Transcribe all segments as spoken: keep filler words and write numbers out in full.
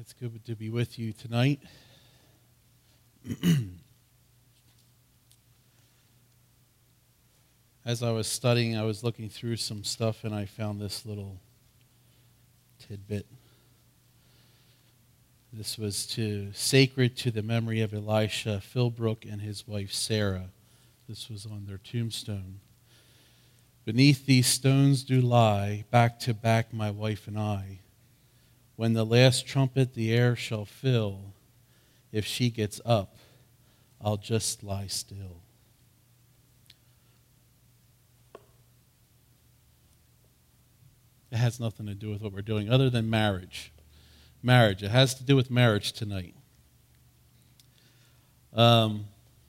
It's good to be with you tonight. As I was studying, I was looking through some stuff and I found this little tidbit. This was to sacred to the memory of Elisha Philbrook and his wife Sarah. This was on their tombstone. Beneath these stones do lie, back to back my wife and I. When the last trumpet the air shall fill, if she gets up, I'll just lie still. It has nothing to do with what we're doing other than marriage. Marriage. It has to do with marriage tonight. Um,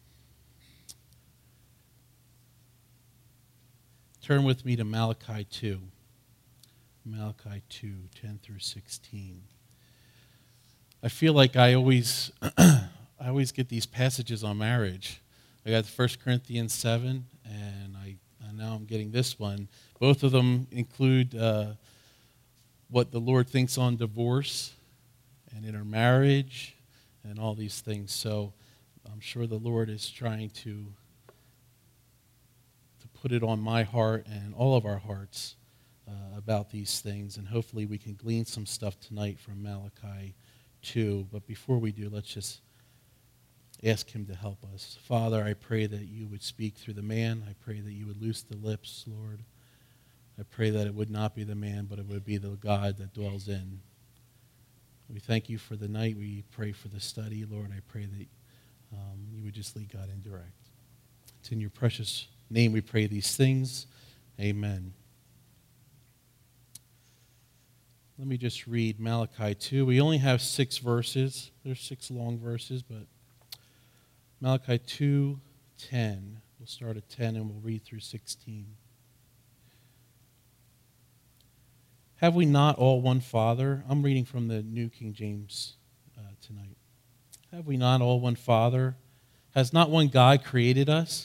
turn with me to Malachi two. Malachi two, ten through sixteen. I feel like I always I always get these passages on marriage. I got First Corinthians seven, and I, and now I'm getting this one. Both of them include uh, what the Lord thinks on divorce and intermarriage and all these things. So I'm sure the Lord is trying to, to put it on my heart and all of our hearts uh, about these things. And hopefully we can glean some stuff tonight from Malachi two. But before we do, let's just ask him to help us. Father, I pray that you would speak through the man. I pray that you would loose the lips, Lord. I pray that it would not be the man, but it would be the God that dwells in. We thank you for the night. We pray for the study, Lord. I pray that um, you would just lead God and direct. It's in your precious name we pray these things. Amen. Let me just read Malachi two. We only have six verses. There's six long verses, but Malachi two, ten. We'll start at ten and we'll read through sixteen. Have we not all one Father? I'm reading from the New King James uh, tonight. Have we not all one Father? Has not one God created us?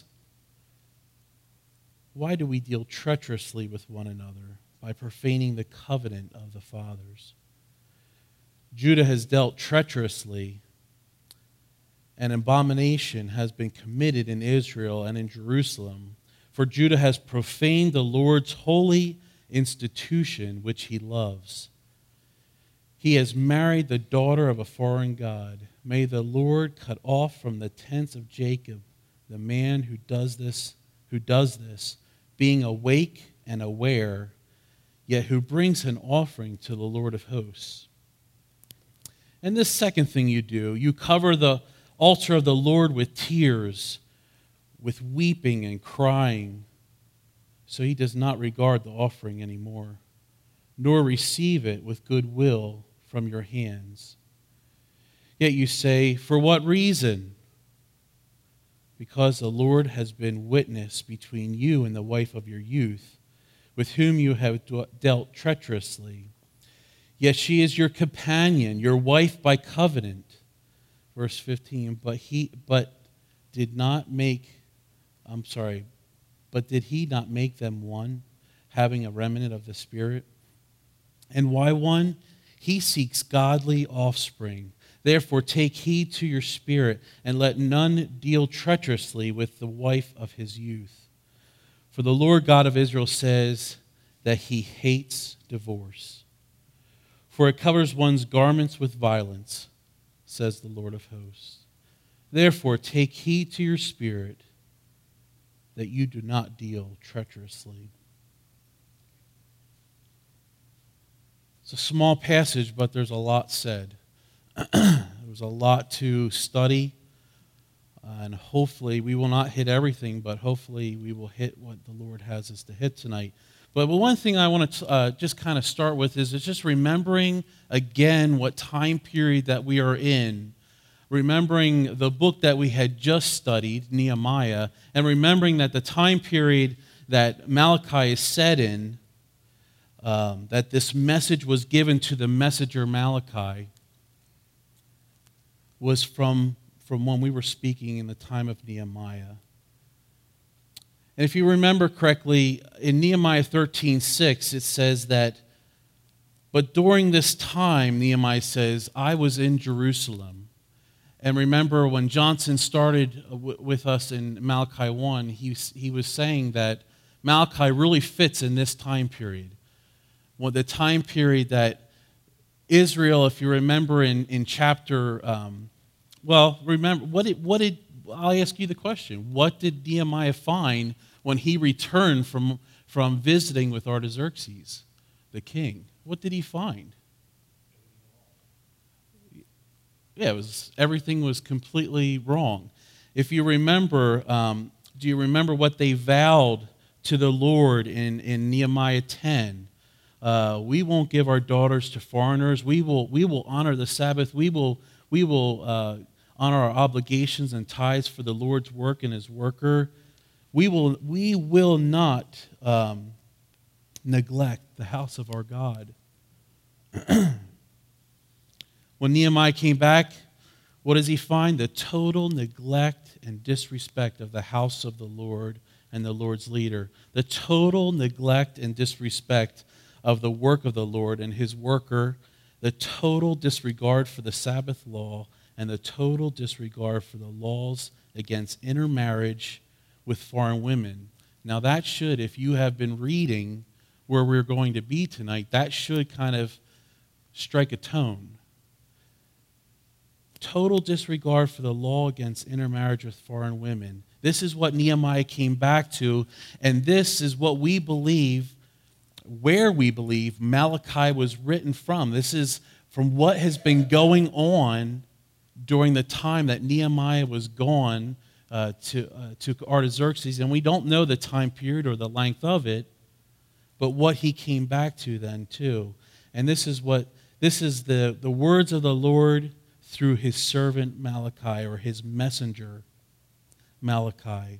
Why do we deal treacherously with one another by profaning the covenant of the fathers? Judah has dealt treacherously. An abomination has been committed in Israel and in Jerusalem, for Judah has profaned the Lord's holy institution which he loves. He has married the daughter of a foreign god. May the Lord cut off from the tents of Jacob the man who does this, who does this, being awake and aware, yet who brings an offering to the Lord of hosts. And this second thing you do, you cover the altar of the Lord with tears, with weeping and crying, so he does not regard the offering anymore, nor receive it with good will from your hands. Yet you say, for what reason? Because the Lord has been witness between you and the wife of your youth, with whom you have dealt treacherously. Yet she is your companion, your wife by covenant. Verse fifteen, but he but did not make, I'm sorry, but did he not make them one, having a remnant of the Spirit? And why one? He seeks godly offspring. Therefore take heed to your spirit, and let none deal treacherously with the wife of his youth. For the Lord God of Israel says that he hates divorce. For it covers one's garments with violence, says the Lord of hosts. Therefore take heed to your spirit, that you do not deal treacherously. It's a small passage, but there's a lot said. There's a lot to study, uh, and hopefully we will not hit everything, but hopefully we will hit what the Lord has us to hit tonight. But one thing I want to uh, just kind of start with is, is just remembering again what time period that we are in. Remembering the book that we had just studied, Nehemiah, and remembering that the time period that Malachi is set in, um, that this message was given to the messenger Malachi, was from, from when we were speaking in the time of Nehemiah. And if you remember correctly, in Nehemiah thirteen six, it says that But during this time, Nehemiah says, I was in Jerusalem. And remember, when Johnson started w- with us in Malachi one, he, he was saying that Malachi really fits in this time period. Well, the time period that Israel, if you remember in, in chapter, um, well, remember, what did, what did, I'll ask you the question. What did Nehemiah find when he returned from, from visiting with Artaxerxes, the king? What did he find? Yeah, it was, everything was completely wrong. If you remember, um, do you remember what they vowed to the Lord in, in Nehemiah ten? Uh, we won't give our daughters to foreigners. We will, we will honor the Sabbath. We will, we will uh, honor our obligations and tithes for the Lord's work and his worker. We will, we will not um, neglect the house of our God. When Nehemiah came back, what does he find? The total neglect and disrespect of the house of the Lord and the Lord's leader. The total neglect and disrespect of the work of the Lord and his worker. The total disregard for the Sabbath law and the total disregard for the laws against intermarriage with foreign women. Now that should, if you have been reading where we're going to be tonight, that should kind of strike a tone. Total disregard for the law against intermarriage with foreign women. This is what Nehemiah came back to, and this is what we believe, where we believe Malachi was written from. This is from what has been going on during the time that Nehemiah was gone uh, to, uh, to Artaxerxes, and we don't know the time period or the length of it, but what he came back to then too. And this is what this is the, the words of the Lord through his servant Malachi, or his messenger Malachi.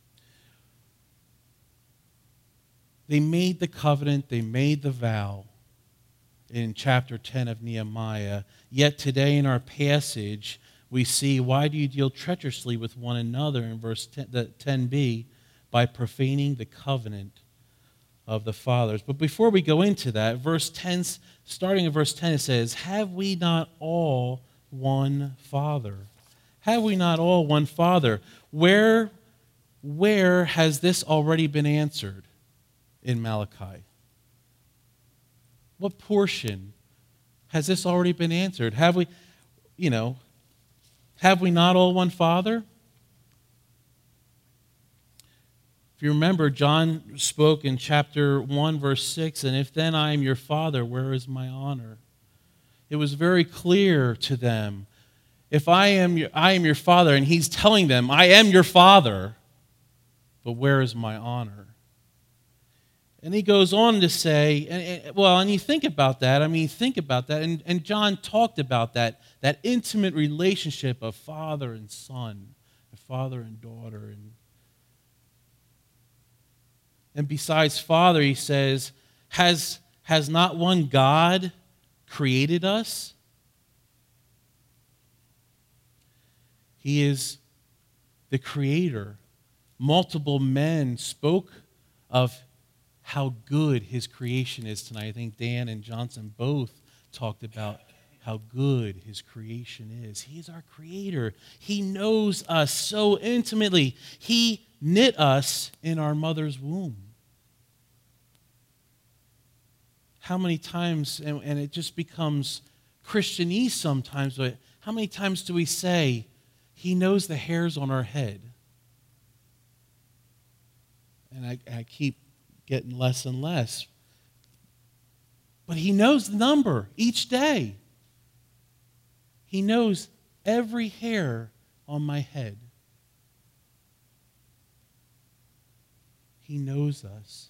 They made the covenant, they made the vow in chapter ten of Nehemiah. Yet today in our passage, we see, why do you deal treacherously with one another in verse ten b? By profaning the covenant of the fathers. But before we go into that, verse ten, starting in verse ten, it says, have we not all one Father? Have we not all one Father? Where, where has this already been answered in Malachi? What portion has this already been answered? Have we, you know, have we not all one Father? If you remember, John spoke in chapter one, verse six, and if then I am your Father, where is my honor? It was very clear to them. If I am your, I am your Father, and he's telling them, I am your Father, but where is my honor? And he goes on to say, and, and, well, and you think about that. I mean, think about that. And, and John talked about that, that intimate relationship of father and son, and father and daughter. And, and besides Father, he says, has, has not one God created us? He is the creator. Multiple men spoke of how good his creation is tonight. I think Dan and Johnson both talked about how good his creation is. He is our creator. He knows us so intimately. He knit us in our mother's womb. How many times, and, and it just becomes Christianese sometimes, but how many times do we say, he knows the hairs on our head? And I, I keep getting less and less. But he knows the number each day. He knows every hair on my head. He knows us.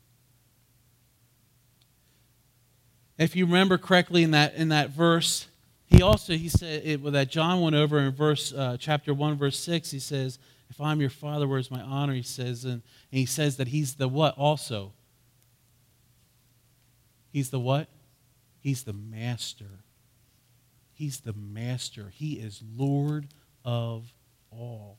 If you remember correctly in that in that verse, he also he said it, that John went over in verse uh, chapter one, verse six. He says, "If I'm your Father, where's my honor?" He says, and, and he says that he's the what also. He's the what? He's the master. He's the master. He is Lord of all.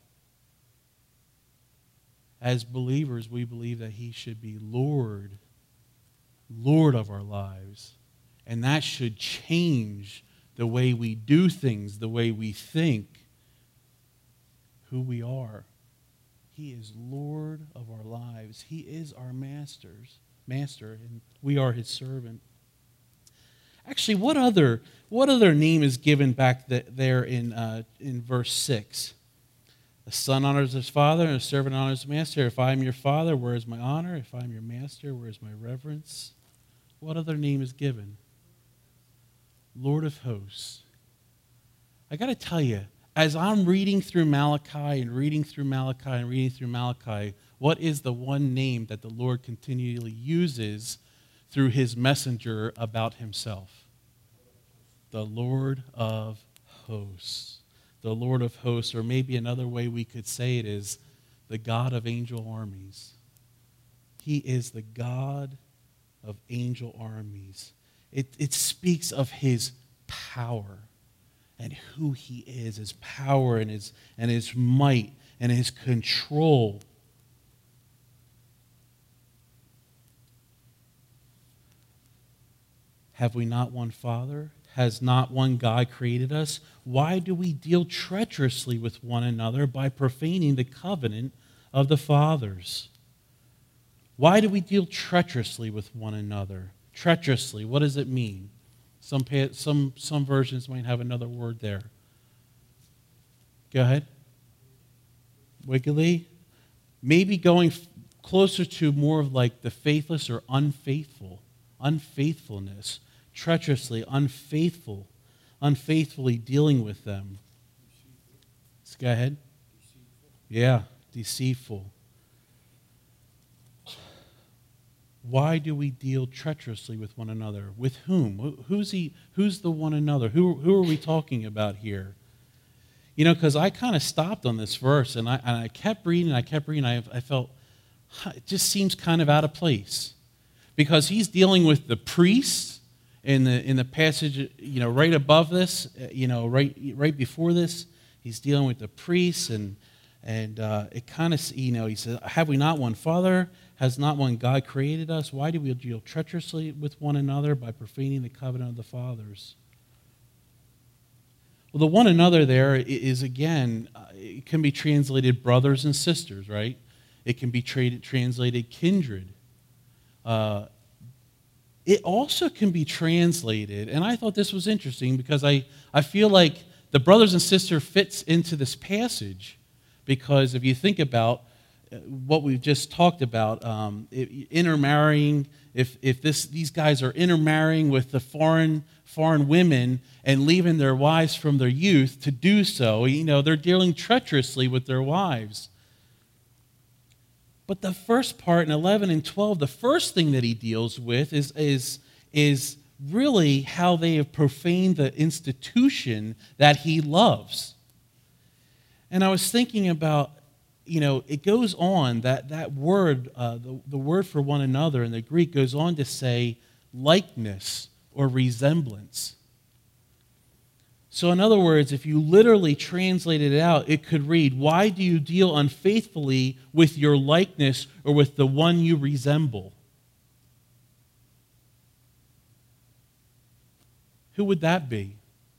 As believers, we believe that he should be Lord, Lord of our lives. And that should change the way we do things, the way we think, who we are. He is Lord of our lives. He is our masters, master, and we are his servant. Actually, what other what other name is given back th- there in uh, in verse six? A son honors his father, and a servant honors his master. If I am your father, where is my honor? If I am your master, where is my reverence? What other name is given? Lord of hosts. I got to tell you, as I'm reading through Malachi and reading through Malachi and reading through Malachi, what is the one name that the Lord continually uses through his messenger about himself? The Lord of hosts. The Lord of hosts, or maybe another way we could say it is the God of angel armies. He is the God of angel armies. It, it speaks of his power and who he is, his power and his, and his might and his control. Have we not one Father? Has not one God created us? Why do we deal treacherously with one another by profaning the covenant of the fathers? Why do we deal treacherously with one another? Treacherously, what does it mean? Some, some, some versions might have another word there. Go ahead. Wickedly? Maybe going f- closer to more of like the faithless or unfaithful. Unfaithfulness. Treacherously, unfaithful. Unfaithfully dealing with them. Let's go ahead. Yeah, deceitful. Why do we deal treacherously with one another? With whom? Who's he? Who's the one another? Who, who are we talking about here? You know, because I kind of stopped on this verse, and I, and I kept reading, and I kept reading, I, I felt, huh, it just seems kind of out of place. Because he's dealing with the priests in the in the passage, you know, right above this, you know, right right before this, he's dealing with the priests, and and uh, it kind of, you know, he says, have we not one Father? Has not one God created us? Why do we deal treacherously with one another by profaning the covenant of the fathers? Well, the one another there is, again, uh, it can be translated brothers and sisters, right? It can be tra- translated kindred. Uh, it also can be translated, and I thought this was interesting because I, I feel like the brothers and sisters fits into this passage, because if you think about what we've just talked about, um, intermarrying, if if this these guys are intermarrying with the foreign foreign women and leaving their wives from their youth to do so, you know, they're dealing treacherously with their wives. But the first part in eleven and twelve, the first thing that he deals with is is is really how they have profaned the institution that he loves. And I was thinking about, you know, it goes on, that, that word, uh, the, the word for one another in the Greek goes on to say likeness or resemblance. So in other words, if you literally translated it out, it could read, why do you deal unfaithfully with your likeness or with the one you resemble? Who would that be?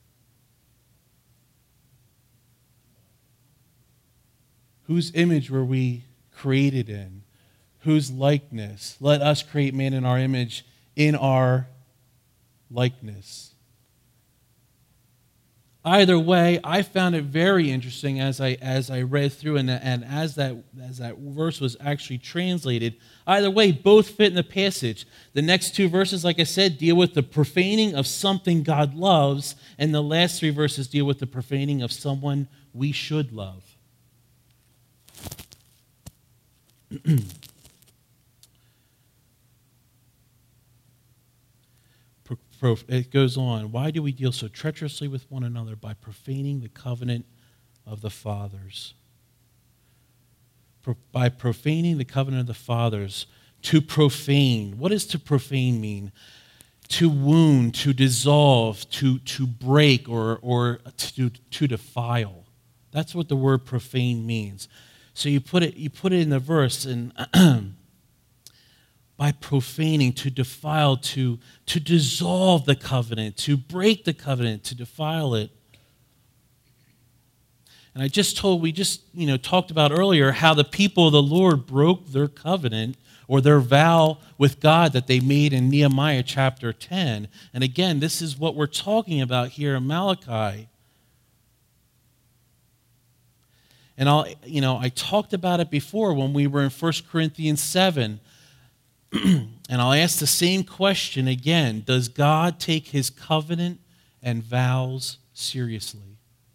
Whose image were we created in? Whose likeness? Let us create man in our image, in our likeness. Either way, I found it very interesting as I as I read through and, and as that as that verse was actually translated. Either way, both fit in the passage. The next two verses, like I said, deal with the profaning of something God loves, and the last three verses deal with the profaning of someone we should love. It goes on. Why do we deal so treacherously with one another? By profaning the covenant of the fathers. Pro- by profaning the covenant of the fathers. To profane. What does to profane mean? To wound, to dissolve, to, to break, or, or to, to defile. That's what the word profane means. So you put it you put it in the verse, and by profaning, to defile, to, to dissolve the covenant, to break the covenant, to defile it. And I just told, we just, you know, talked about earlier how the people of the Lord broke their covenant or their vow with God that they made in Nehemiah chapter ten. And again, this is what we're talking about here in Malachi. And I'll, you know, I talked about it before when we were in First Corinthians seven. And I'll ask the same question again. Does God take his covenant and vows seriously?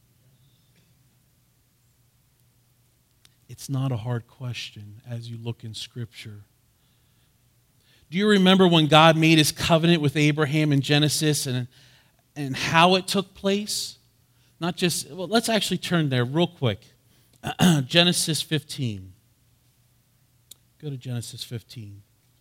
It's not a hard question as you look in Scripture. Do you remember when God made his covenant with Abraham in Genesis and, and how it took place? Not just, well, let's actually turn there real quick. Genesis fifteen. Go to Genesis fifteen.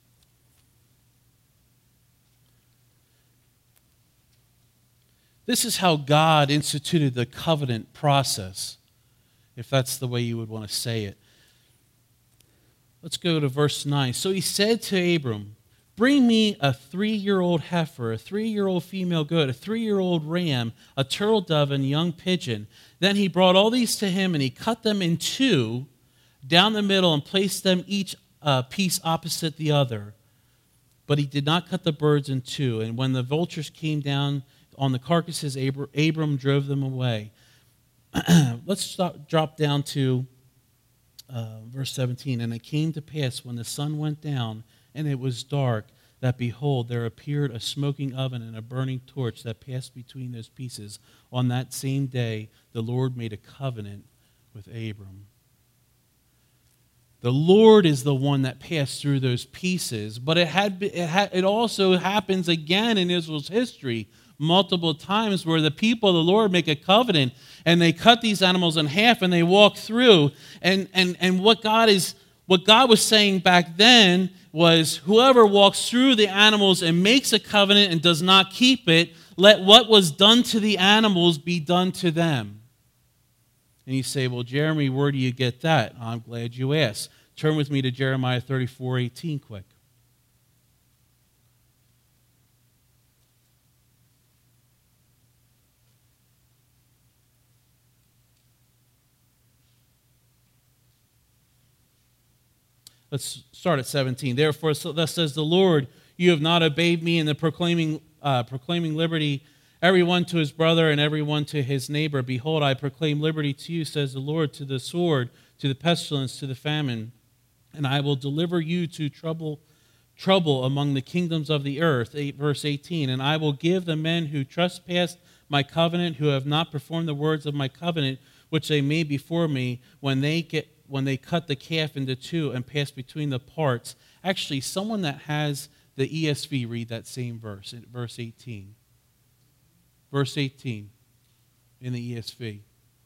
This is how God instituted the covenant process, if that's the way you would want to say it. Let's go to verse nine. So he said to Abram, bring me a three-year-old heifer, a three-year-old female goat, a three-year-old ram, a turtle dove, and a young pigeon. Then he brought all these to him, and he cut them in two down the middle and placed them each uh, piece opposite the other. But he did not cut the birds in two. And when the vultures came down on the carcasses, Abram, Abram drove them away. Let's stop, drop down to uh, verse seventeen. And it came to pass when the sun went down and it was dark, that behold, there appeared a smoking oven and a burning torch that passed between those pieces. On that same day, the Lord made a covenant with Abram. The Lord is the one that passed through those pieces, but it had it, had, it also happens again in Israel's history multiple times where the people of the Lord make a covenant and they cut these animals in half and they walk through. And, and, and what God is what God was saying back then was whoever walks through the animals and makes a covenant and does not keep it, let what was done to the animals be done to them. And you say, well, Jeremy, where do you get that? I'm glad you asked. Turn with me to Jeremiah thirty-four eighteen quick. Let's start at seventeen. Therefore, so thus says the Lord, you have not obeyed me in the proclaiming, uh, proclaiming liberty, everyone to his brother and everyone to his neighbor. Behold, I proclaim liberty to you, says the Lord, to the sword, to the pestilence, to the famine. And I will deliver you to trouble, trouble among the kingdoms of the earth. Eight, verse eighteen. And I will give the men who trespass my covenant, who have not performed the words of my covenant, which they made before me, when they get when they cut the calf into two and pass between the parts. Actually, someone that has the E S V read that same verse, verse eighteen. Verse eighteen in the E S V.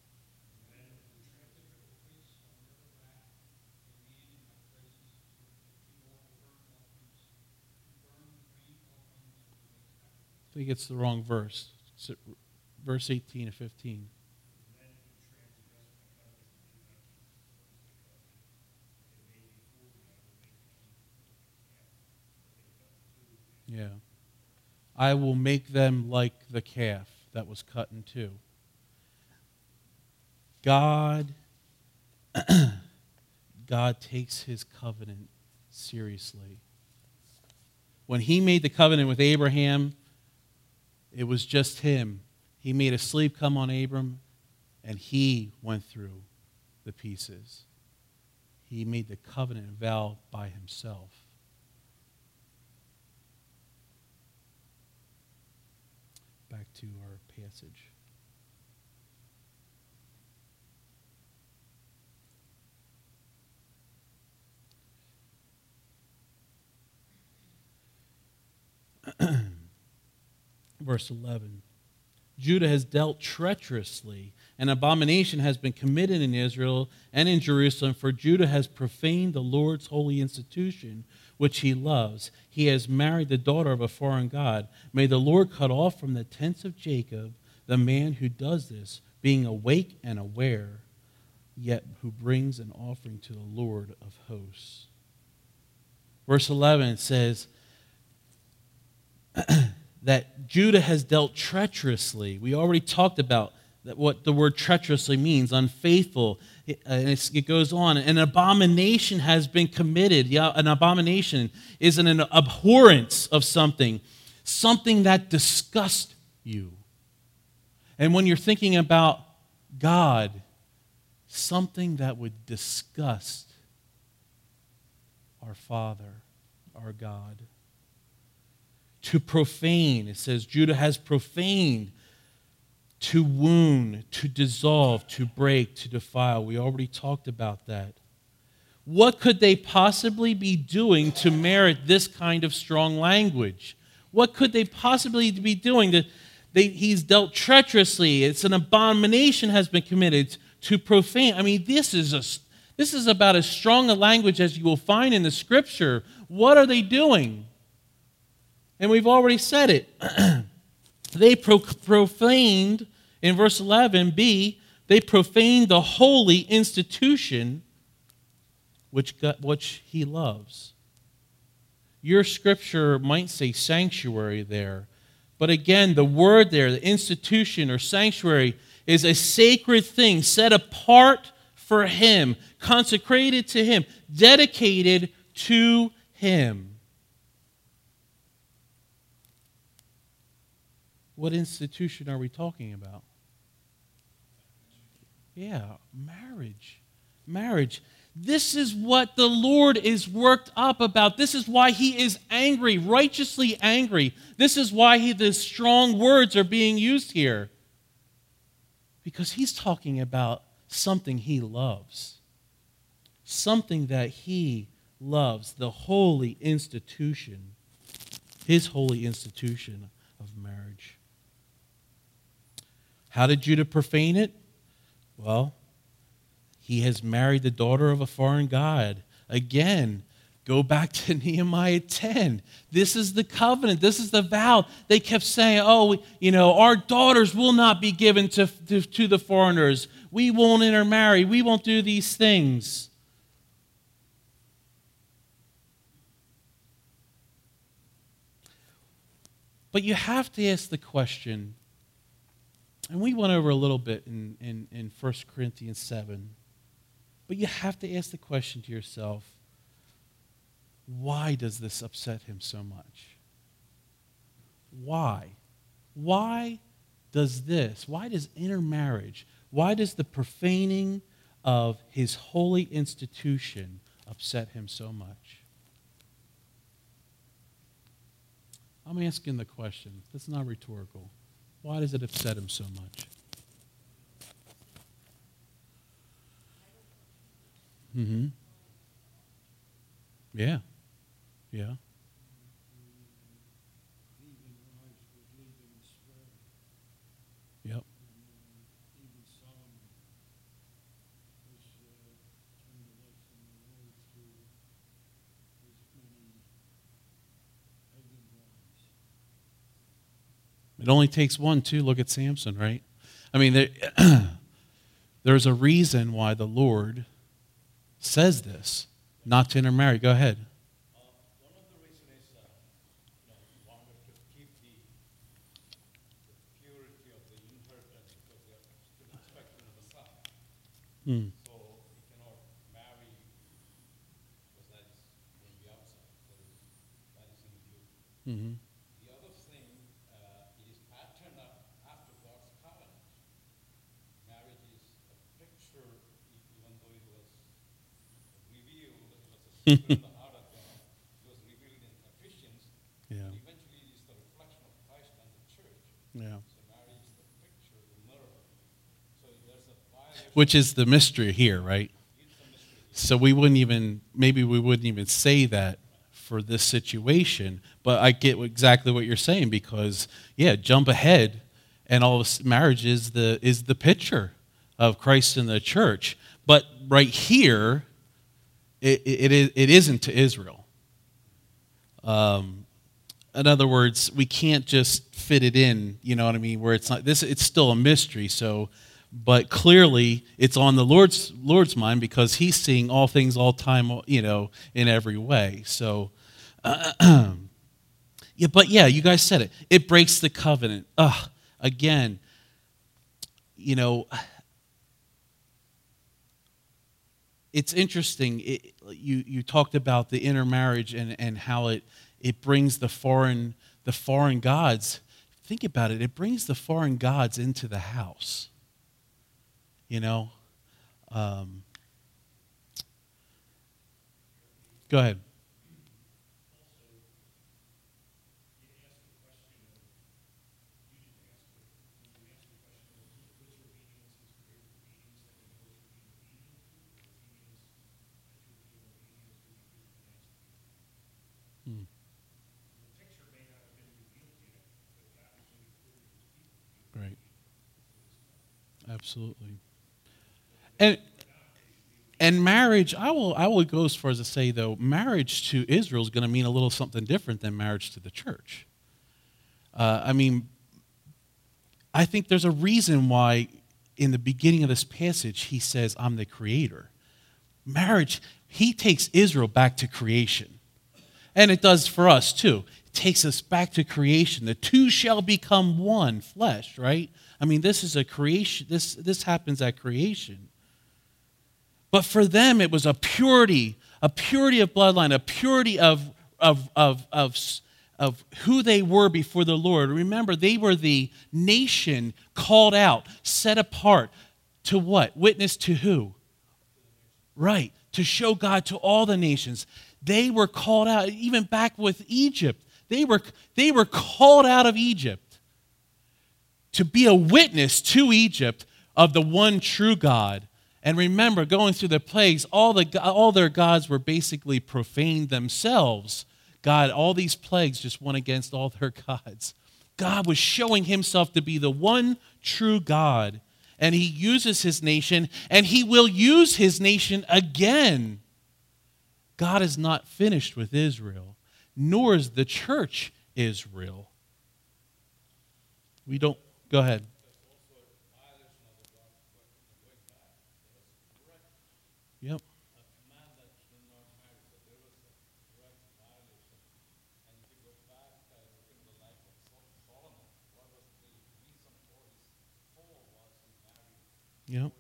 I think it's the wrong verse. It's verse eighteen and fifteen. Yeah. I will make them like the calf that was cut in two. God, God takes his covenant seriously. When he made the covenant with Abraham, it was just him. He made a sleep come on Abram, and he went through the pieces. He made the covenant vow by himself. Back to our passage. Verse eleven. Judah has dealt treacherously. An abomination has been committed in Israel and in Jerusalem, for Judah has profaned the Lord's holy institution, which he loves. He has married the daughter of a foreign god. May the Lord cut off from the tents of Jacob the man who does this, being awake and aware, yet who brings an offering to the Lord of hosts. Verse eleven says that Judah has dealt treacherously. We already talked about that what the word treacherously means, unfaithful. It, uh, and it goes on. An abomination has been committed. Yeah, an abomination is an, an abhorrence of something, something that disgusts you. And when you're thinking about God, something that would disgust our Father, our God. To profane, it says Judah has profaned. To wound, to dissolve, to break, to defile. We already talked about that. What could they possibly be doing to merit this kind of strong language? What could they possibly be doing? That they, he's dealt treacherously. It's an abomination has been committed to profane. I mean, this is a this is about as strong a language as you will find in the Scripture. What are they doing? And we've already said it. They pro- profaned, in verse eleven b, they profaned the holy institution which, God, which he loves. Your scripture might say sanctuary there, but again, the word there, the institution or sanctuary, is a sacred thing set apart for him, consecrated to him, dedicated to him. What institution are we talking about? Yeah, marriage. Marriage. This is what the Lord is worked up about. This is why he is angry, righteously angry. This is why he, the strong words are being used here. Because he's talking about something he loves. Something that he loves. The holy institution. His holy institution of marriage. How did Judah profane it? Well, he has married the daughter of a foreign god. Again, go back to Nehemiah ten. This is the covenant. This is the vow. They kept saying, oh, you know, our daughters will not be given to, to, to the foreigners. We won't intermarry. We won't do these things. But you have to ask the question, and we went over a little bit in, in, in First Corinthians seven. But you have to ask the question to yourself, why does this upset him so much? Why? Why does this, why does intermarriage, why does the profaning of his holy institution upset him so much? I'm asking the question. That's not rhetorical. Why does it upset him so much? Mm-hmm. Yeah. Yeah. Yep. It only takes one, too. Look at Samson, right? I mean, there, there's a reason why the Lord says this, not to intermarry. Go ahead. Uh, one of the reasons is, uh, you know, he wanted to keep the, the purity of the inheritance because they are still expecting the son. Hmm. So he cannot marry because that is going to be outside. That is, that is included. Mm-hmm. The other thing, uh, it is patterned after God's covenant. Marriage is a picture, even though it was revealed, it was a secret in the heart of God. It was revealed in Ephesians. Yeah. And eventually it is the reflection of Christ and the church. Yeah. So marriage is the picture, the mirror. So there's a violation. Which is the mystery here, right? It's a mystery. So we wouldn't even, maybe we wouldn't even say that for this situation, but I get exactly what you're saying because, yeah, jump ahead, and all of this, marriage is the is the picture of Christ and the church. But right here, it it, it, it isn't to Israel. Um, in other words, we can't just fit it in. You know what I mean? Where it's not this, it's still a mystery. So. But clearly, it's on the Lord's Lord's mind because He's seeing all things, all time, you know, in every way. So, Uh, yeah, but yeah, you guys said it. It breaks the covenant. Ugh, again, you know, it's interesting. It, you you talked about the intermarriage and, and how it it brings the foreign the foreign gods. Think about it. It brings the foreign gods into the house. You know. Um, go ahead. Hmm. Right. Absolutely. And and marriage, I will I will go as far as to say though, marriage to Israel is going to mean a little something different than marriage to the church. Uh, I mean, I think there's a reason why in the beginning of this passage he says, "I'm the creator." Marriage, he takes Israel back to creation, and it does for us too. It takes us back to creation. The two shall become one flesh, right? I mean, this is a creation. This this happens at creation. But for them, it was a purity, a purity of bloodline, a purity of, of, of, of, of who they were before the Lord. Remember, they were the nation called out, set apart to what? Witness to who? Right, to show God to all the nations. They were called out, even back with Egypt. They were, they were called out of Egypt to be a witness to Egypt of the one true God. And remember, going through the plagues, all the all their gods were basically profaned themselves. God, all these plagues just went against all their gods. God was showing himself to be the one true God. And he uses his nation, and he will use his nation again. God is not finished with Israel, nor is the church Israel. We don't, go ahead. Yep. Yep.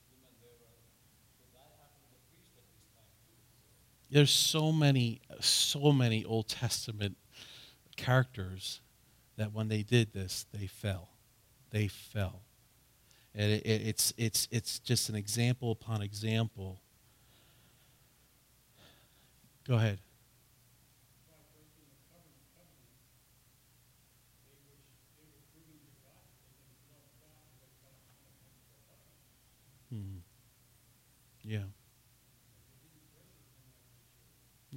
There's so many, so many Old Testament characters that when they did this, they fell. They fell. And it, it, it's it's it's just an example upon example. Go ahead. Hmm. Yeah. Yeah.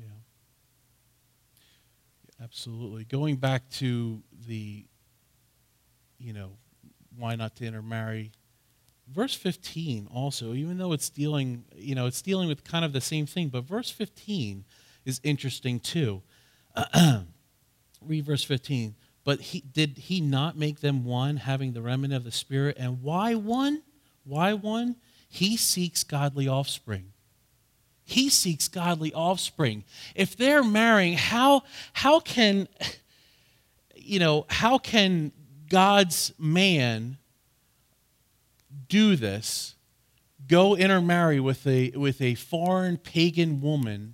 Absolutely. Going back to the, you know, why not to intermarry? Verse fifteen also, even though it's dealing, you know, it's dealing with kind of the same thing, but verse fifteen is interesting too. Read verse fifteen. But he, did he not make them one, having the remnant of the Spirit? And why one? Why one? He seeks godly offspring. He seeks godly offspring. If they're marrying, how, how can, you know, how can God's man do this, go intermarry with a, with a foreign pagan woman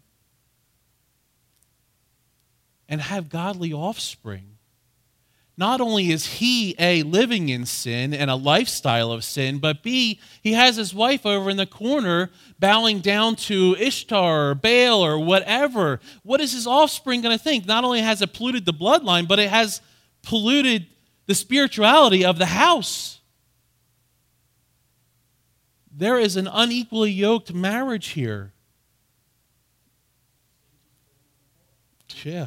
and have godly offspring? Not only is he, A, living in sin and a lifestyle of sin, but B, he has his wife over in the corner bowing down to Ishtar or Baal or whatever. What is his offspring going to think? Not only has it polluted the bloodline, but it has polluted the spirituality of the house. There is an unequally yoked marriage here. Yeah.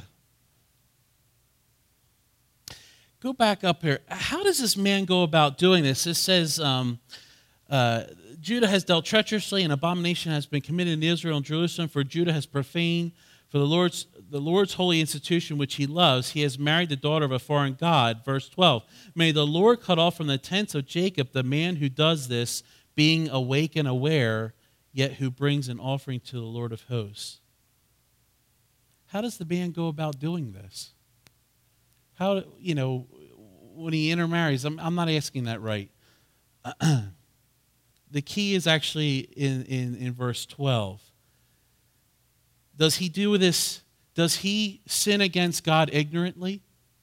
Go back up here. How does this man go about doing this? It says, um, uh, Judah has dealt treacherously, and abomination has been committed in Israel and Jerusalem, for Judah has profaned for the Lord's, the Lord's holy institution which he loves. He has married the daughter of a foreign god. Verse twelve, may the Lord cut off from the tents of Jacob the man who does this, being awake and aware, yet who brings an offering to the Lord of hosts. how does the man go about doing this? How, you know, when he intermarries, I'm, I'm not asking that right. The key is actually in, in, in verse twelve. Does he do this? Does he sin against God ignorantly?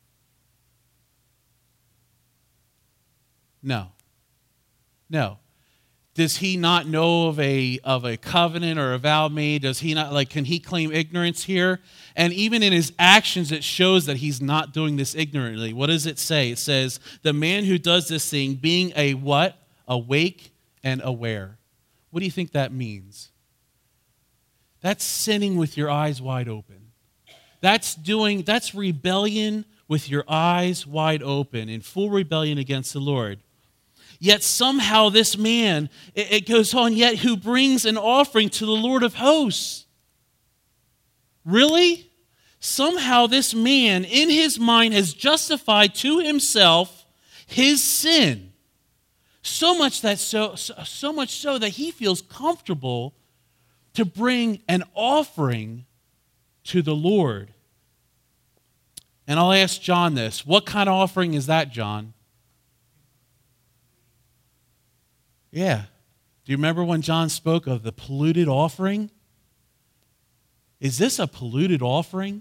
No. No. Does he not know of a of a covenant or a vow made? Does he not, like, can he claim ignorance here? And even in his actions, it shows that he's not doing this ignorantly. What does it say? It says, the man who does this thing, being a what? Awake and aware. What do you think that means? That's sinning with your eyes wide open. That's doing, that's rebellion with your eyes wide open, in full rebellion against the Lord. Yet somehow this man, it goes on, yet who brings an offering to the Lord of hosts. Really? Somehow this man in his mind has justified to himself his sin. So much that so, so, so much so that he feels comfortable to bring an offering to the Lord. And I'll ask John this. What kind of offering is that, John? Yeah. Do you remember when John spoke of the polluted offering? Is this a polluted offering?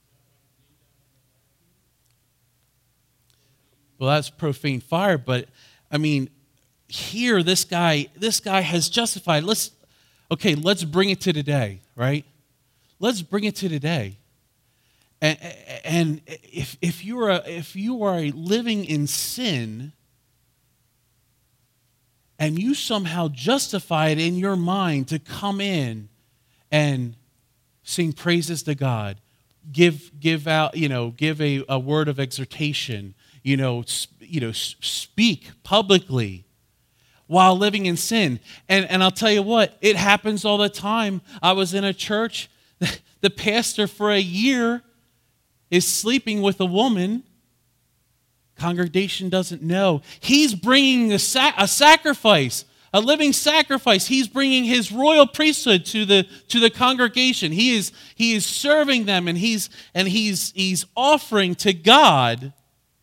Well, that's profane fire, but I mean, here this guy, this guy has justified. Let's okay, let's bring it to today, right? Let's bring it to today. And, and if if you are a, if you are living in sin, and you somehow justify it in your mind to come in and sing praises to God, give give out, you know, give a, a word of exhortation, you know, sp- you know, speak publicly while living in sin. And and I'll tell you what, it happens all the time. I was in a church, the pastor for a year is sleeping with a woman. Congregation doesn't know. He's bringing a, sac- a sacrifice, a living sacrifice. He's bringing his royal priesthood to the to the congregation. He is he is serving them, and he's and he's he's offering to God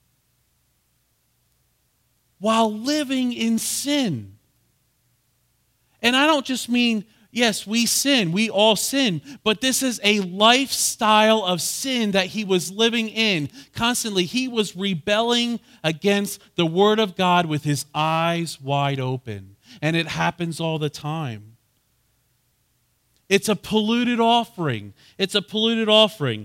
while living in sin. And I don't just mean, yes, we sin, we all sin, but this is a lifestyle of sin that he was living in. Constantly, he was rebelling against the Word of God with his eyes wide open. And it happens all the time. It's a polluted offering. It's a polluted offering.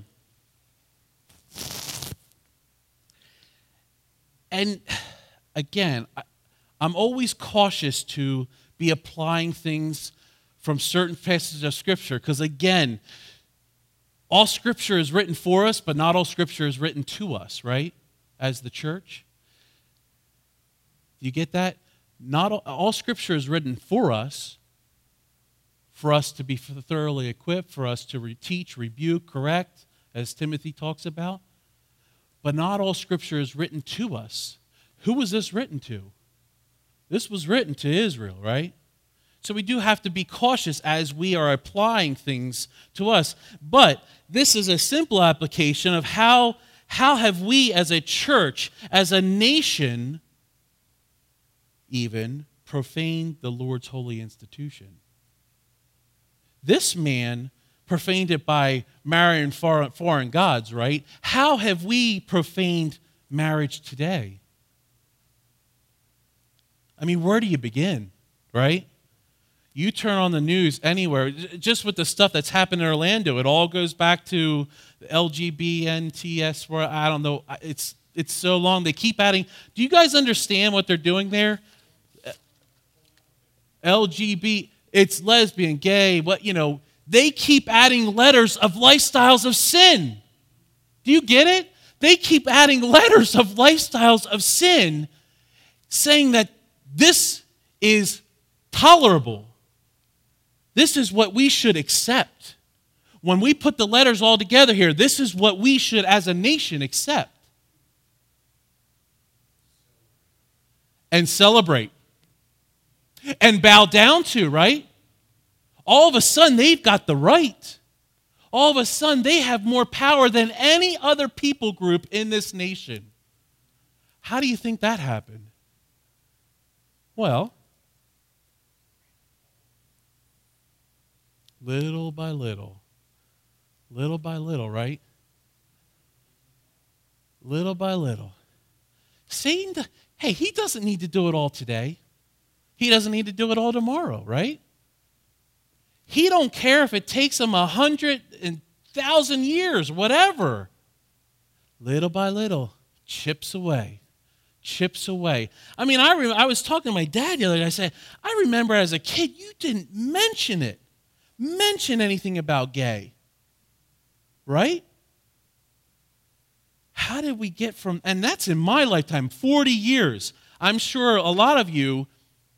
And again, I'm always cautious to be applying things from certain passages of Scripture, because again, all Scripture is written for us, but not all Scripture is written to us, right? As the church. Do you get that? Not all, all Scripture is written for us, for us to be thoroughly equipped, for us to re- teach, rebuke, correct, as Timothy talks about. But not all Scripture is written to us. Who was this written to? This was written to Israel, right? So we do have to be cautious as we are applying things to us. But this is a simple application of how, how have we as a church, as a nation, even profaned the Lord's holy institution. This man profaned it by marrying foreign, foreign gods, right? How have we profaned marriage today? I mean, where do you begin, right? You turn on the news anywhere, just with the stuff that's happened in Orlando, it all goes back to L G B T S, where I don't know, it's it's so long. They keep adding. Do you guys understand what they're doing there? L G B T, it's lesbian, gay, what, you know, they keep adding letters of lifestyles of sin. Do you get it? They keep adding letters of lifestyles of sin, saying that this is tolerable. This is what we should accept. When we put the letters all together here, this is what we should as a nation accept and celebrate and bow down to, right? All of a sudden, they've got the right. all of a sudden they have more power than any other people group in this nation. How do you think that happened? Well, little by little, little by little, right? Little by little. Satan, hey, he doesn't need to do it all today. He doesn't need to do it all tomorrow, right? He don't care if it takes him a hundred and thousand years, whatever. Little by little, chips away, chips away. I mean, I re- I was talking to my dad the other day. I said, I remember as a kid, you didn't mention it, mention anything about gay, right? How did we get from, and that's in my lifetime, forty years. I'm sure a lot of you,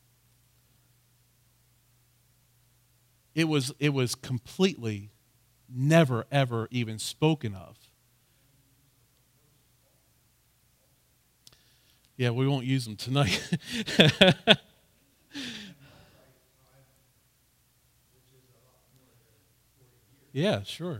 it was it was completely never, ever even spoken of. Yeah, we won't use them tonight. Yeah, sure.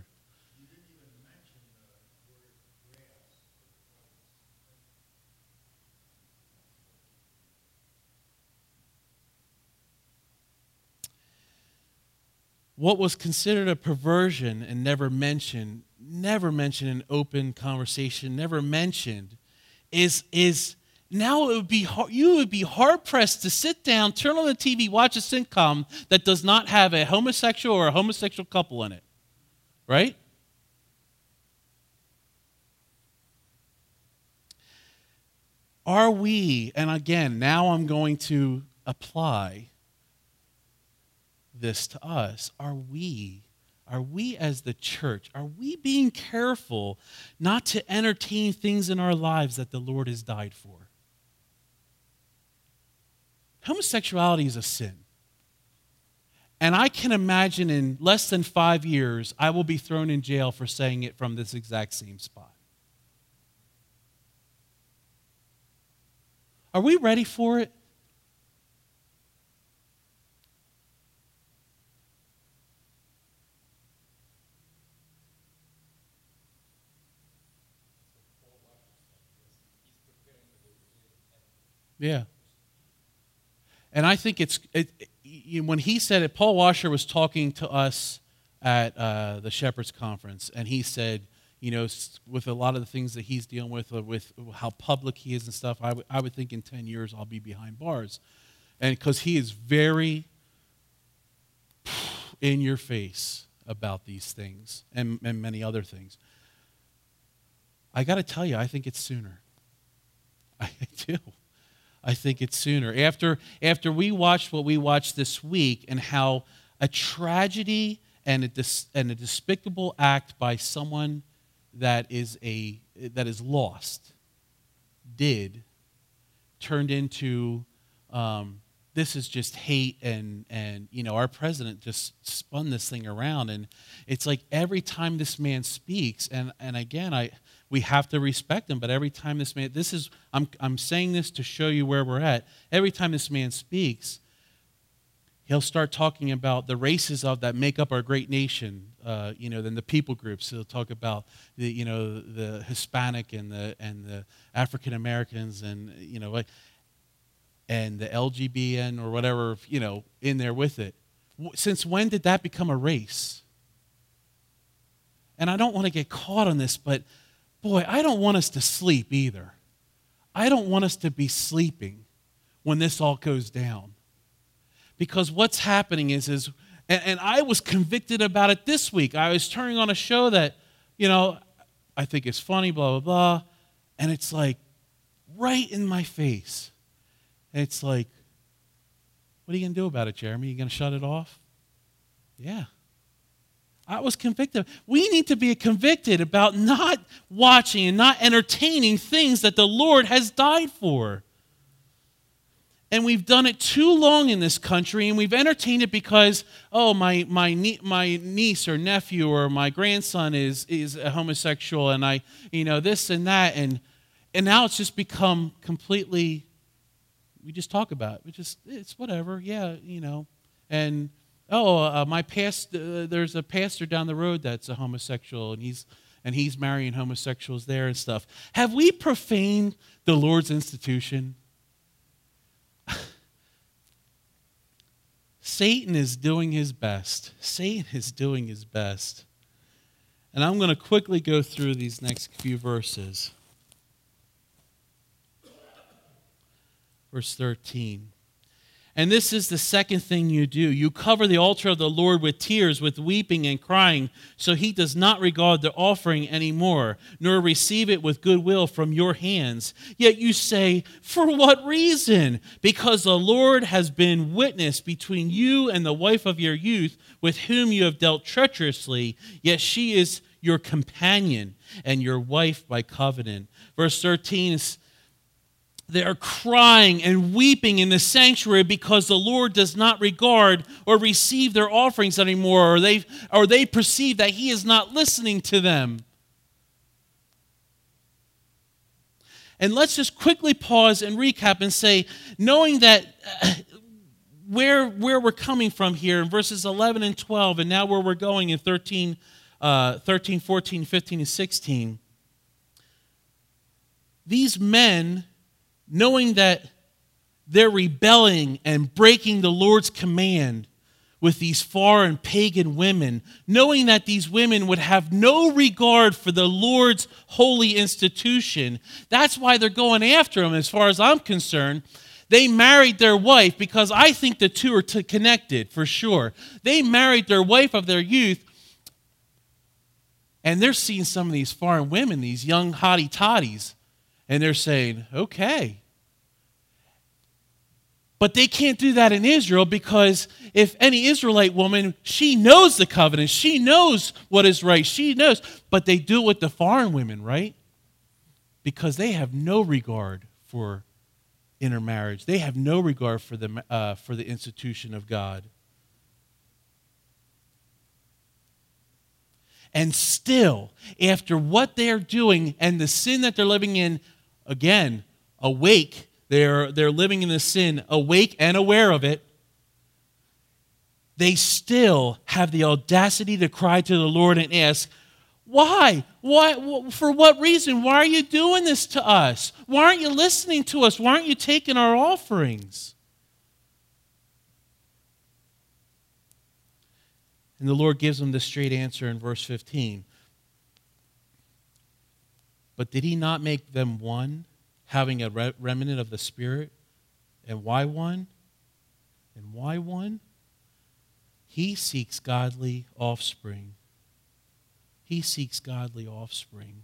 What was considered a perversion and never mentioned, never mentioned in open conversation, never mentioned, is is now it would be hard, you would be hard pressed to sit down, turn on the T V, watch a sitcom that does not have a homosexual or a homosexual couple in it, right? Are we? And again, now I'm going to apply this to us. Are we, are we as the church, are we being careful not to entertain things in our lives that the Lord has died for? Homosexuality is a sin. And I can imagine in less than five years, I will be thrown in jail for saying it from this exact same spot. Are we ready for it? Yeah. And I think it's, it, it, when he said it, Paul Washer was talking to us at uh, the Shepherd's Conference, and he said, you know, with a lot of the things that he's dealing with, uh, with how public he is and stuff, I, w- I would think in ten years I'll be behind bars. And because he is very in your face about these things and, and many other things. I got to tell you, I think it's sooner. I do. I think it's sooner. After, after we watched what we watched this week and how a tragedy and a, dis, and a despicable act by someone that is a that is lost did turned into um, this is just hate, and and you know our president just spun this thing around, and it's like every time this man speaks, and and again I we have to respect him, but every time this man this is I'm I'm saying this to show you where we're at. Every time this man speaks, he'll start talking about the races of that make up our great nation, uh, you know, then the people groups. He'll talk about the, you know, the Hispanic and the and the African Americans, and you know, like, and the L G B T or whatever, you know, in there with it. Since when did that become a race? And I don't want to get caught on this, but boy, I don't want us to sleep either. I don't want us to be sleeping when this all goes down. Because what's happening is, is and, and I was convicted about it this week. I was turning on a show that, you know, I think is funny, blah, blah, blah. And it's like right in my face. And it's like, what are you going to do about it, Jeremy? You going to shut it off? Yeah. I was convicted. We need to be convicted about not watching and not entertaining things that the Lord has died for. And we've done it too long in this country, and we've entertained it because, oh, my my nie- my niece or nephew or my grandson is is a homosexual, and I, you know, this and that, and and now it's just become completely. We just talk about it. We just it's whatever, yeah, you know, and oh, uh, my past, uh, there's a pastor down the road that's a homosexual, and he's and he's marrying homosexuals there and stuff. Have we profaned the Lord's institution? Satan is doing his best. Satan is doing his best. And I'm going to quickly go through these next few verses. Verse thirteen. And this is the second thing you do. You cover the altar of the Lord with tears, with weeping and crying, so he does not regard the offering anymore, nor receive it with goodwill from your hands. Yet you say, for what reason? Because the Lord has been witness between you and the wife of your youth, with whom you have dealt treacherously, yet she is your companion and your wife by covenant. Verse thirteen is, they are crying and weeping in the sanctuary because the Lord does not regard or receive their offerings anymore, or they, or they perceive that he is not listening to them. And let's just quickly pause and recap and say, knowing that uh, where, where we're coming from here in verses eleven and twelve, and now where we're going in thirteen, uh, thirteen, fourteen, fifteen, and sixteen, these men, knowing that they're rebelling and breaking the Lord's command with these foreign pagan women, knowing that these women would have no regard for the Lord's holy institution, that's why they're going after him as far as I'm concerned. They married their wife, because I think the two are t- connected for sure. They married their wife of their youth, and they're seeing some of these foreign women, these young hottie toddies, and they're saying, okay. But they can't do that in Israel, because if any Israelite woman, she knows the covenant. She knows what is right. She knows. But they do it with the foreign women, right? Because they have no regard for intermarriage. They have no regard for the, uh, for the institution of God. And still, after what they're doing and the sin that they're living in, again, awake, they're, they're living in the sin, awake and aware of it, they still have the audacity to cry to the Lord and ask, why? Why? For what reason? Why are you doing this to us? Why aren't you listening to us? Why aren't you taking our offerings? And the Lord gives them the straight answer in verse fifteen. But did he not make them one, having a remnant of the Spirit? And why one? And why one? He seeks godly offspring. He seeks godly offspring.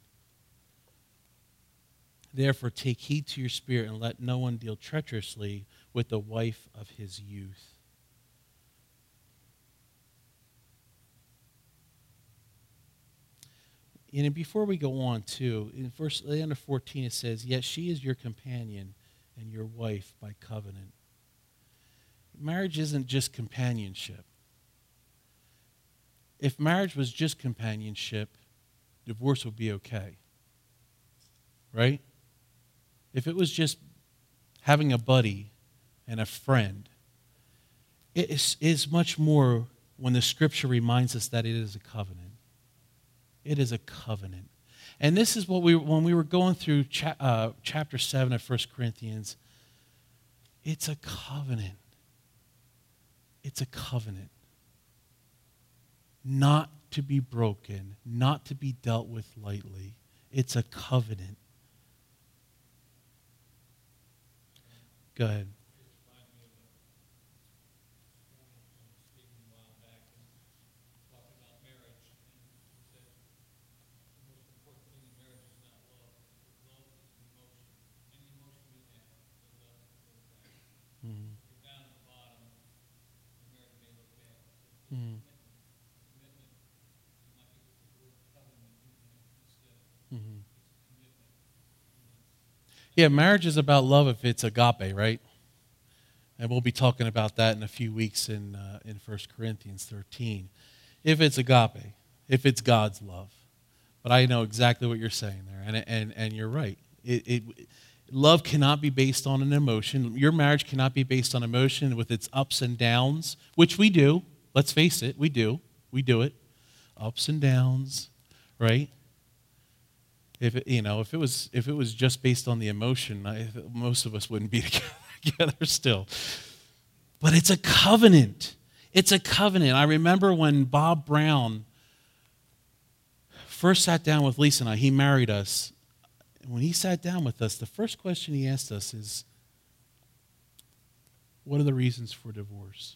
Therefore, take heed to your spirit, and let no one deal treacherously with the wife of his youth. And before we go on, too, in verse the end of fourteen, it says, "Yet she is your companion and your wife by covenant." Marriage isn't just companionship. If marriage was just companionship, divorce would be okay. Right? If it was just having a buddy and a friend, it is, is much more when the Scripture reminds us that it is a covenant. It is a covenant. And this is what we, when we were going through cha- uh, chapter seven of First Corinthians, it's a covenant. It's a covenant. Not to be broken, not to be dealt with lightly. It's a covenant. Go ahead. Mm. Mm-hmm. Yeah, marriage is about love if it's agape, right? And we'll be talking about that in a few weeks in uh, in First Corinthians thirteen. If it's agape, if it's God's love. But I know exactly what you're saying there, and and and you're right. It, it love cannot be based on an emotion. Your marriage cannot be based on emotion with its ups and downs, which we do. Let's face it, we do. We do it. Ups and downs, right? If it, you know, if it was if it was just based on the emotion, I, most of us wouldn't be together still. But it's a covenant. It's a covenant. I remember when Bob Brown first sat down with Lisa and I, he married us. When he sat down with us, the first question he asked us is, what are the reasons for divorce?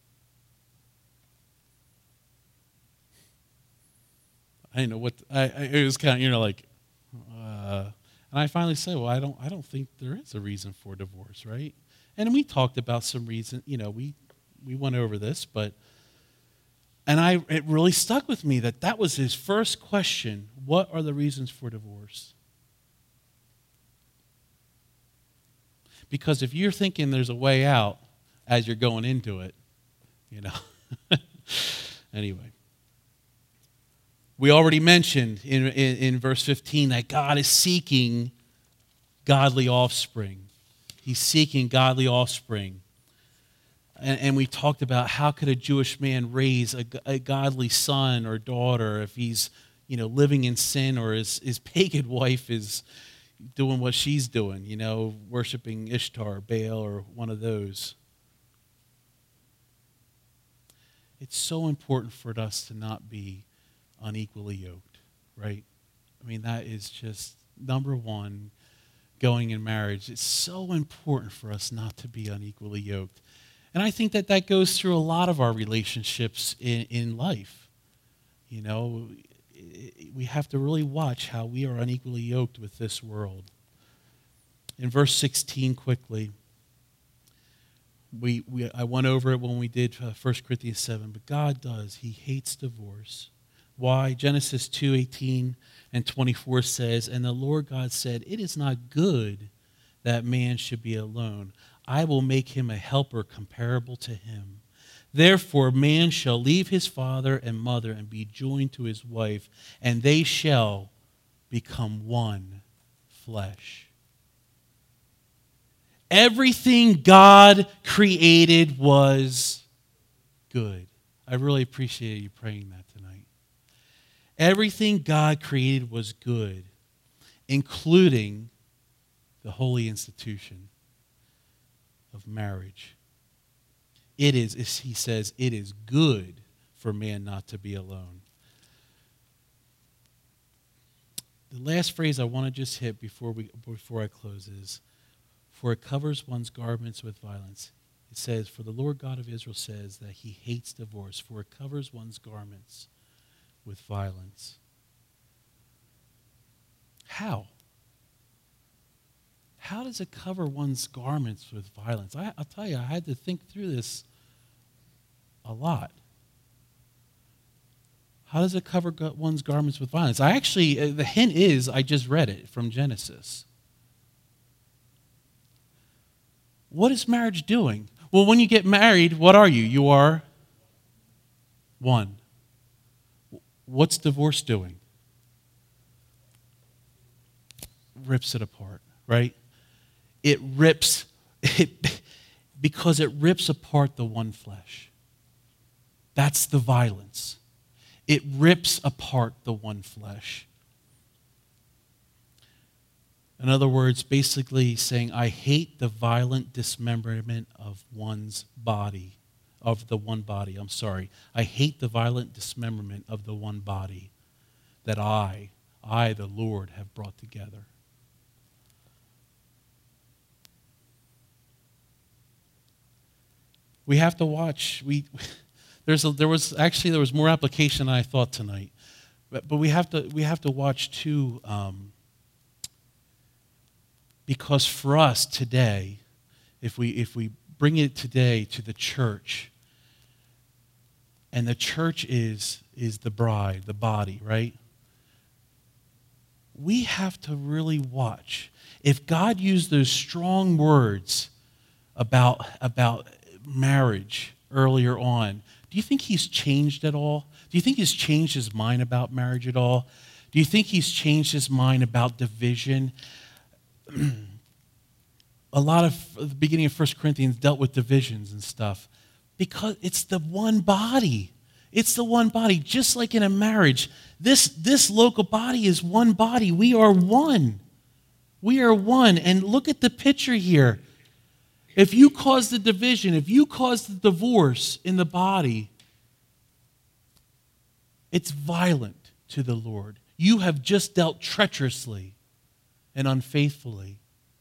I didn't know what, I, I, it was kind of, you know, like, uh, and I finally said, well, I don't, I don't think there is a reason for divorce, right? And we talked about some reason, you know, we, we went over this, but, and I, it really stuck with me that that was his first question. What are the reasons for divorce? Because if you're thinking there's a way out as you're going into it, you know. Anyway. We already mentioned in, in, in verse fifteen that God is seeking godly offspring. He's seeking godly offspring. And, and we talked about how could a Jewish man raise a, a godly son or daughter if he's, you know, living in sin, or his, his pagan wife is doing what she's doing, you know, worshiping Ishtar, Baal, or one of those. It's so important for us to not be unequally yoked, right? I mean, that is just number one, going in marriage. It's so important for us not to be unequally yoked. And I think that that goes through a lot of our relationships in, in life. You know, we have to really watch how we are unequally yoked with this world. In verse sixteen, quickly, we, we I went over it when we did uh, First Corinthians seven, but God does. He hates divorce. Why? Genesis two eighteen and twenty-four says, and the Lord God said, it is not good that man should be alone. I will make him a helper comparable to him. Therefore, man shall leave his father and mother and be joined to his wife, and they shall become one flesh. Everything God created was good. I really appreciate you praying that tonight. Everything God created was good, including the holy institution of marriage. It is, he says, it is good for man not to be alone. The last phrase I want to just hit before we before I close is, for it covers one's garments with violence. It says, for the Lord God of Israel says that he hates divorce, for it covers one's garments with violence. How? How does it cover one's garments with violence? I, I'll tell you, I had to think through this a lot. How does it cover one's garments with violence? I actually, the hint is, I just read it from Genesis. What is marriage doing? Well, when you get married, what are you? You are one. What's divorce doing? Rips it apart, right? It rips, it, because it rips apart the one flesh. That's the violence. It rips apart the one flesh. In other words, basically saying, I hate the violent dismemberment of one's body, of the one body. I'm sorry. I hate the violent dismemberment of the one body that I, I, the Lord, have brought together. We have to watch. We, there's a, there was actually there was more application than I thought tonight, but, but we have to we have to watch too, um, because for us today, if we if we bring it today to the church, and the church is is the bride, the body, right? We have to really watch. If God used those strong words about about marriage earlier on, do you think he's changed at all? Do you think he's changed his mind about marriage at all? Do you think he's changed his mind about division? A lot of the beginning of First Corinthians dealt with divisions and stuff. Because it's the one body. It's the one body. Just like in a marriage, this, this local body is one body. We are one. We are one. And look at the picture here. If you cause the division, if you cause the divorce in the body, it's violent to the Lord. You have just dealt treacherously and unfaithfully.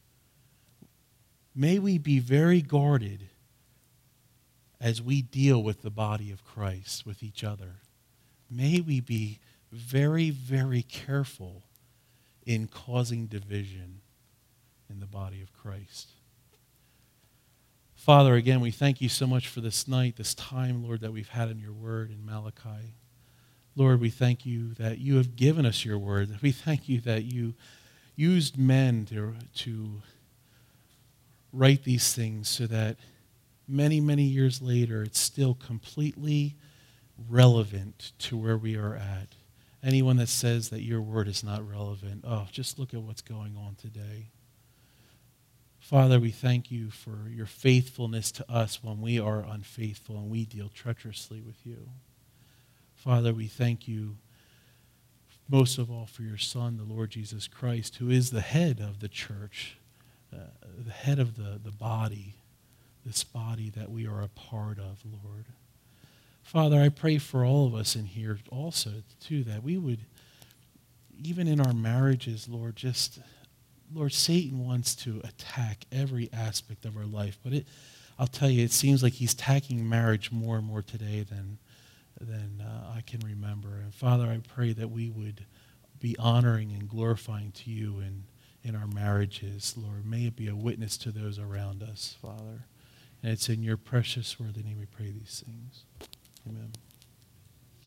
May we be very guarded as we deal with the body of Christ, with each other. May we be very, very careful in causing division in the body of Christ. Father, again, we thank you so much for this night, this time, Lord, that we've had in your word in Malachi. Lord, we thank you that you have given us your word. We thank you that you used men to, to write these things so that many, many years later, it's still completely relevant to where we are at. Anyone that says that your word is not relevant, oh, just look at what's going on today. Father, we thank you for your faithfulness to us when we are unfaithful and we deal treacherously with you. Father, we thank you most of all for your Son, the Lord Jesus Christ, who is the head of the church, uh, the head of the, the body, this body that we are a part of, Lord. Father, I pray for all of us in here also, too, that we would, even in our marriages, Lord, just, Lord, Satan wants to attack every aspect of our life, but it, I'll tell you, it seems like he's attacking marriage more and more today than, than uh, I can remember. And Father, I pray that we would be honoring and glorifying to you in, in our marriages, Lord. May it be a witness to those around us, Father. And it's in your precious worthy name we pray these things. Amen.